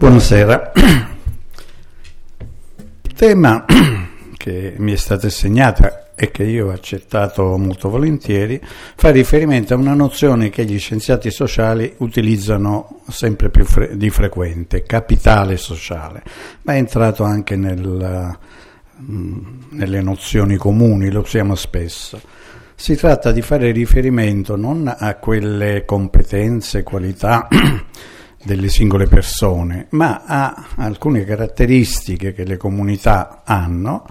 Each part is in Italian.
Buonasera. Il tema che mi è stato assegnato e che io ho accettato molto volentieri fa riferimento a una nozione che gli scienziati sociali utilizzano sempre più di frequente, capitale sociale, ma è entrato anche nelle nozioni comuni, lo usiamo spesso. Si tratta di fare riferimento non a quelle competenze, qualità delle singole persone, ma a alcune caratteristiche che le comunità hanno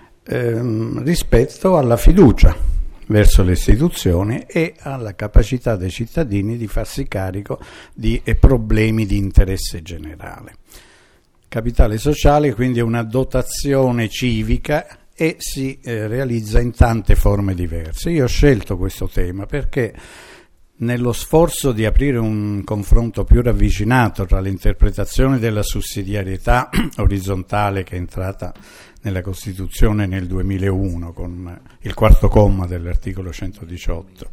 rispetto alla fiducia verso le istituzioni e alla capacità dei cittadini di farsi carico di problemi di interesse generale. Capitale sociale quindi è una dotazione civica e si realizza in tante forme diverse. Io ho scelto questo tema perché nello sforzo di aprire un confronto più ravvicinato tra l'interpretazione della sussidiarietà orizzontale che è entrata nella Costituzione nel 2001 con il quarto comma dell'articolo 118,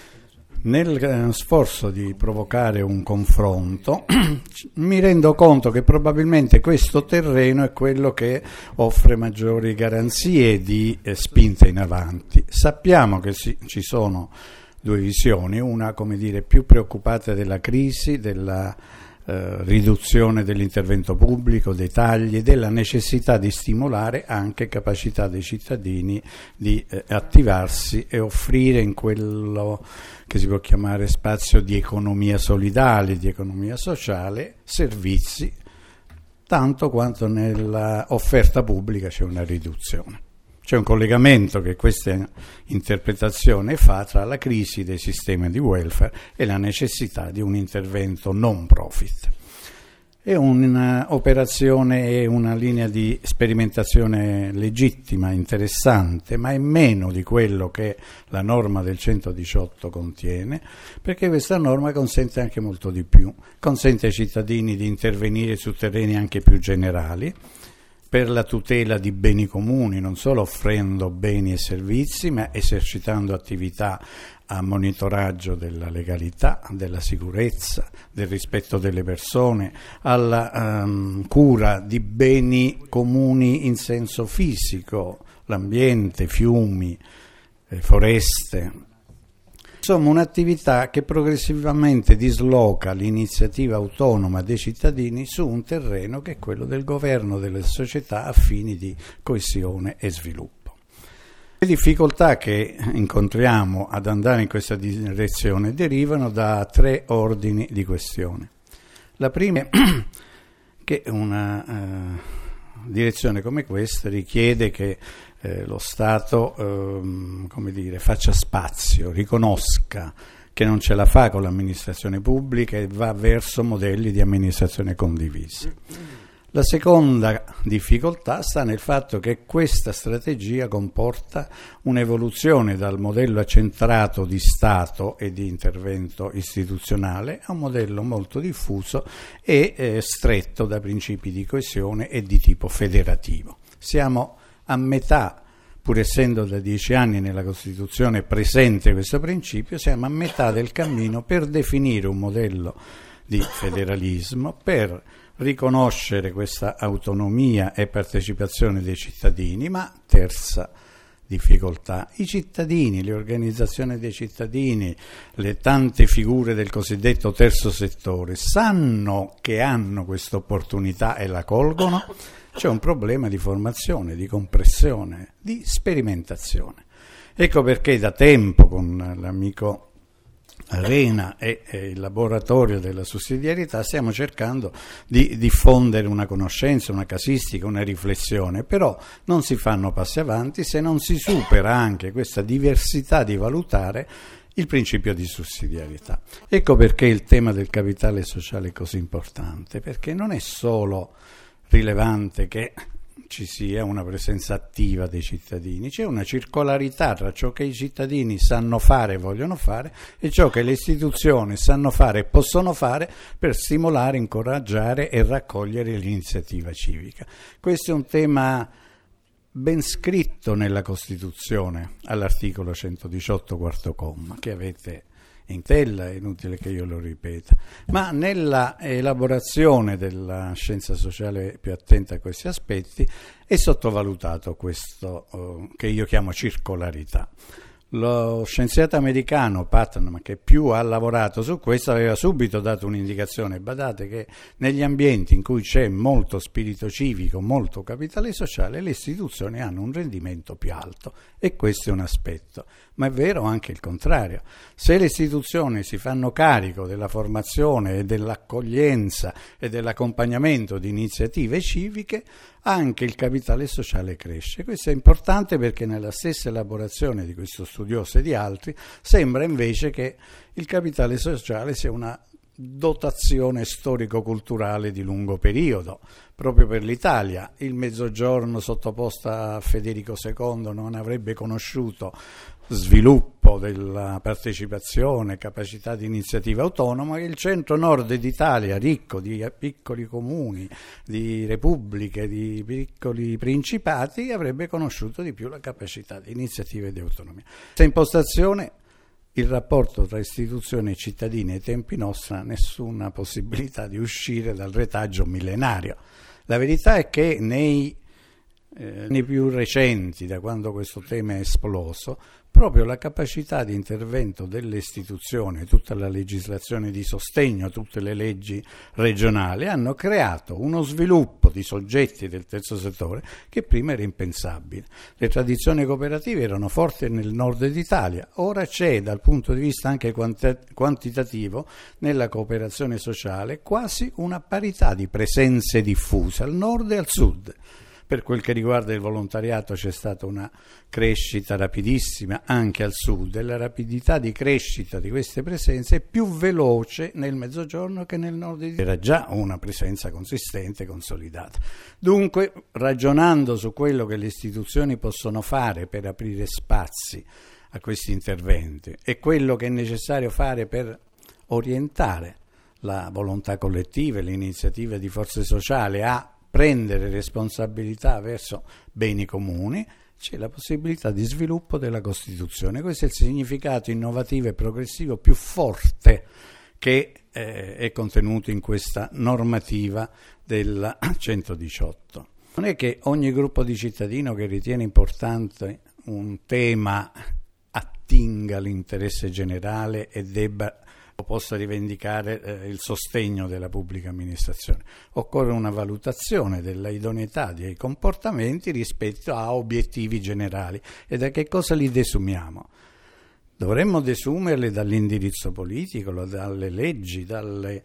nel sforzo di provocare un confronto mi rendo conto che probabilmente questo terreno è quello che offre maggiori garanzie di spinta in avanti. Sappiamo che ci sono due visioni, una più preoccupata della crisi, della riduzione dell'intervento pubblico, dei tagli, della necessità di stimolare anche capacità dei cittadini di attivarsi e offrire in quello che si può chiamare spazio di economia solidale, di economia sociale, servizi, tanto quanto nella offerta pubblica c'è una riduzione. C'è un collegamento che questa interpretazione fa tra la crisi dei sistemi di welfare e la necessità di un intervento non profit. È un'operazione e una linea di sperimentazione legittima, interessante, ma è meno di quello che la norma del 118 contiene, perché questa norma consente anche molto di più. Consente ai cittadini di intervenire su terreni anche più generali, per la tutela di beni comuni, non solo offrendo beni e servizi, ma esercitando attività a monitoraggio della legalità, della sicurezza, del rispetto delle persone, alla cura di beni comuni in senso fisico, l'ambiente, fiumi, foreste. Insomma, un'attività che progressivamente disloca l'iniziativa autonoma dei cittadini su un terreno che è quello del governo delle società a fini di coesione e sviluppo. Le difficoltà che incontriamo ad andare in questa direzione derivano da tre ordini di questione. La prima è che una direzione come questa richiede che lo Stato faccia spazio, riconosca che non ce la fa con l'amministrazione pubblica e va verso modelli di amministrazione condivisi. La seconda difficoltà sta nel fatto che questa strategia comporta un'evoluzione dal modello accentrato di Stato e di intervento istituzionale a un modello molto diffuso e stretto da principi di coesione e di tipo federativo. Siamo a metà, pur essendo da 10 anni nella Costituzione presente questo principio, siamo a metà del cammino per definire un modello di federalismo, per riconoscere questa autonomia e partecipazione dei cittadini, ma terza difficoltà, i cittadini, le organizzazioni dei cittadini, le tante figure del cosiddetto terzo settore sanno che hanno questa opportunità e la colgono? C'è un problema di formazione, di compressione, di sperimentazione. Ecco perché da tempo con l'amico Arena e il laboratorio della sussidiarietà stiamo cercando di diffondere una conoscenza, una casistica, una riflessione, però non si fanno passi avanti se non si supera anche questa diversità di valutare il principio di sussidiarietà. Ecco perché il tema del capitale sociale è così importante, perché non è solo rilevante che ci sia una presenza attiva dei cittadini, c'è una circolarità tra ciò che i cittadini sanno fare e vogliono fare e ciò che le istituzioni sanno fare e possono fare per stimolare, incoraggiare e raccogliere l'iniziativa civica. Questo è un tema ben scritto nella Costituzione all'articolo 118 quarto comma che avete in tella, è inutile che io lo ripeta, ma nella elaborazione della scienza sociale più attenta a questi aspetti è sottovalutato questo che io chiamo circolarità. Lo scienziato americano Putnam, che più ha lavorato su questo, aveva subito dato un'indicazione: badate che negli ambienti in cui c'è molto spirito civico, molto capitale sociale, le istituzioni hanno un rendimento più alto, e questo è un aspetto. Ma è vero anche il contrario: se le istituzioni si fanno carico della formazione e dell'accoglienza e dell'accompagnamento di iniziative civiche, anche il capitale sociale cresce. Questo è importante perché nella stessa elaborazione di questo studioso e di altri sembra invece che il capitale sociale sia una dotazione storico-culturale di lungo periodo. Proprio per l'Italia il Mezzogiorno sottoposto a Federico II non avrebbe conosciuto sviluppo della partecipazione, capacità di iniziativa autonoma, che il centro-nord d'Italia, ricco di piccoli comuni, di repubbliche, di piccoli principati, avrebbe conosciuto di più la capacità di iniziativa e di autonomia. Questa impostazione, il rapporto tra istituzioni e cittadini ai tempi nostri, ha nessuna possibilità di uscire dal retaggio millenario. La verità è che nei più recenti, da quando questo tema è esploso, proprio la capacità di intervento delle istituzioni, tutta la legislazione di sostegno, tutte le leggi regionali hanno creato uno sviluppo di soggetti del terzo settore che prima era impensabile. Le tradizioni cooperative erano forti nel nord d'Italia, ora c'è dal punto di vista anche quantitativo nella cooperazione sociale quasi una parità di presenze diffuse al nord e al sud. Per quel che riguarda il volontariato c'è stata una crescita rapidissima anche al sud, e la rapidità di crescita di queste presenze è più veloce nel Mezzogiorno che nel nord d'Italia. Era già una presenza consistente, consolidata. Dunque, ragionando su quello che le istituzioni possono fare per aprire spazi a questi interventi e quello che è necessario fare per orientare la volontà collettiva e le iniziative di forze sociali a prendere responsabilità verso beni comuni, c'è la possibilità di sviluppo della Costituzione. Questo è il significato innovativo e progressivo più forte che è contenuto in questa normativa del 118. Non è che ogni gruppo di cittadino che ritiene importante un tema attinga all'interesse generale e debba o possa rivendicare il sostegno della pubblica amministrazione. Occorre una valutazione della idoneità dei comportamenti rispetto a obiettivi generali. E da che cosa li desumiamo? Dovremmo desumerli dall'indirizzo politico, dalle leggi, dalle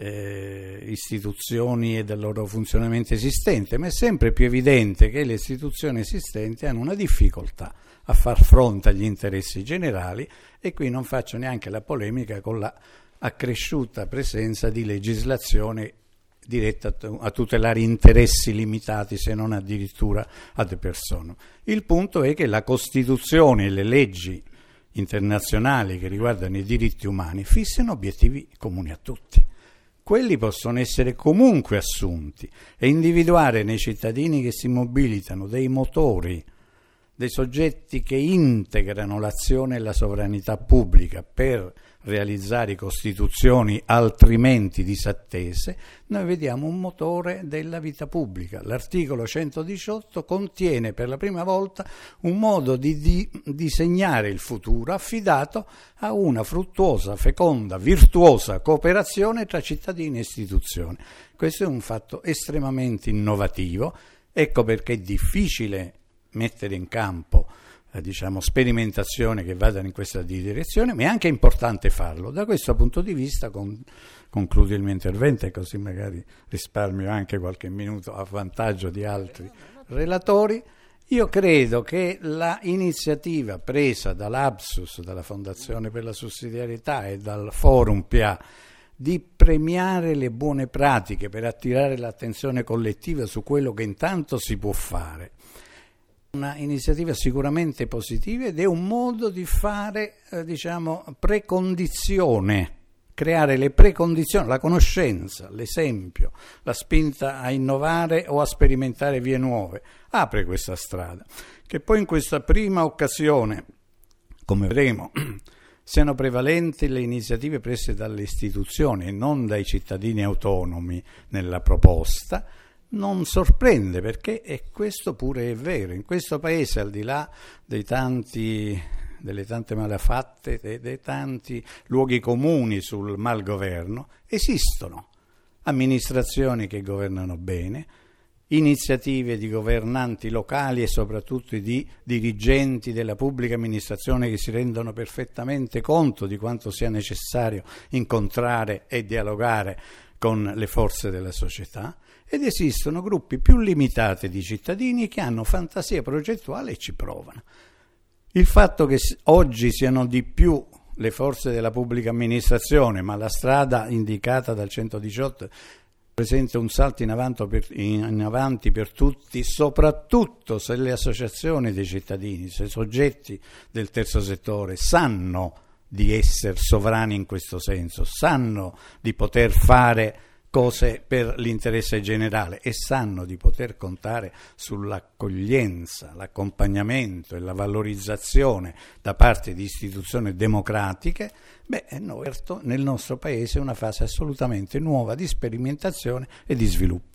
istituzioni e dal loro funzionamento esistente, ma è sempre più evidente che le istituzioni esistenti hanno una difficoltà a far fronte agli interessi generali, e qui non faccio neanche la polemica con la accresciuta presenza di legislazione diretta a tutelare interessi limitati, se non addirittura ad personam. Il punto è che la Costituzione e le leggi internazionali che riguardano i diritti umani fissano obiettivi comuni a tutti. Quelli possono essere comunque assunti, e individuare nei cittadini che si mobilitano dei motori, dei soggetti che integrano l'azione e la sovranità pubblica per realizzare costituzioni altrimenti disattese, noi vediamo un motore della vita pubblica. L'articolo 118 contiene per la prima volta un modo di disegnare il futuro affidato a una fruttuosa, feconda, virtuosa cooperazione tra cittadini e istituzioni. Questo è un fatto estremamente innovativo. Ecco perché è difficile mettere in campo sperimentazioni che vadano in questa direzione, ma è anche importante farlo. Da questo punto di vista concludo il mio intervento, e così magari risparmio anche qualche minuto a vantaggio di altri relatori. Io credo che la iniziativa presa dall'Absus, dalla Fondazione per la Sussidiarietà e dal Forum PA di premiare le buone pratiche per attirare l'attenzione collettiva su quello che intanto si può fare, una iniziativa sicuramente positiva, ed è un modo di fare, precondizione, creare le precondizioni, la conoscenza, l'esempio, la spinta a innovare o a sperimentare vie nuove. Apre questa strada, che poi in questa prima occasione, come vedremo, siano prevalenti le iniziative prese dalle istituzioni e non dai cittadini autonomi nella proposta, non sorprende, perché questo pure è vero. In questo paese, al di là delle tante malafatte, dei tanti luoghi comuni sul malgoverno, esistono amministrazioni che governano bene, iniziative di governanti locali e soprattutto di dirigenti della pubblica amministrazione che si rendono perfettamente conto di quanto sia necessario incontrare e dialogare con le forze della società, ed esistono gruppi più limitati di cittadini che hanno fantasia progettuale e ci provano. Il fatto che oggi siano di più le forze della pubblica amministrazione, ma la strada indicata dal 118 presenta un salto in avanti per tutti, soprattutto se le associazioni dei cittadini, se i soggetti del terzo settore sanno di essere sovrani in questo senso, sanno di poter fare cose per l'interesse generale e sanno di poter contare sull'accoglienza, l'accompagnamento e la valorizzazione da parte di istituzioni democratiche. Noi nel nostro paese è una fase assolutamente nuova di sperimentazione e di sviluppo.